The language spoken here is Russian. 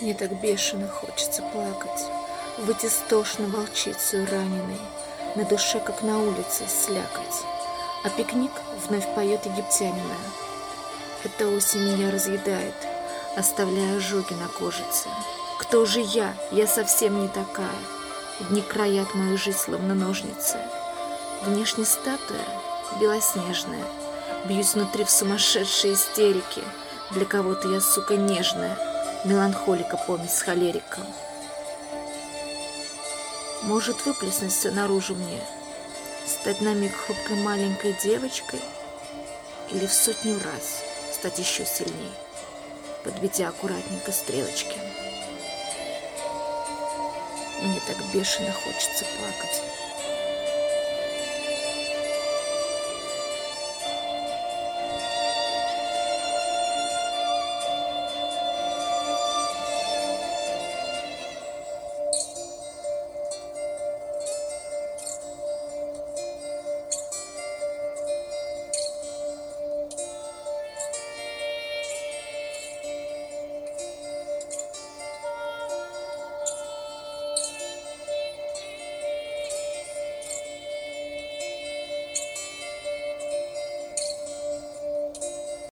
Мне так бешено хочется плакать, выть истошно волчицею раненой, на душе, как на улице, слякоть. А пикник вновь поет египтянина. Эта осень меня разъедает, оставляя ожоги на кожице. Кто же я? Я совсем не такая. Дни краят мою жизнь, словно ножницы. Внешне статуя белоснежная, бьюсь внутри в сумасшедшей истерике. Для кого-то я, сука, нежная, меланхолика помесь с холериком. Может выплеснуть все наружу мне, стать на миг хрупкой маленькой девочкой или в сотню раз стать еще сильней, подведя аккуратненько стрелочки. Мне так бешено хочется плакать.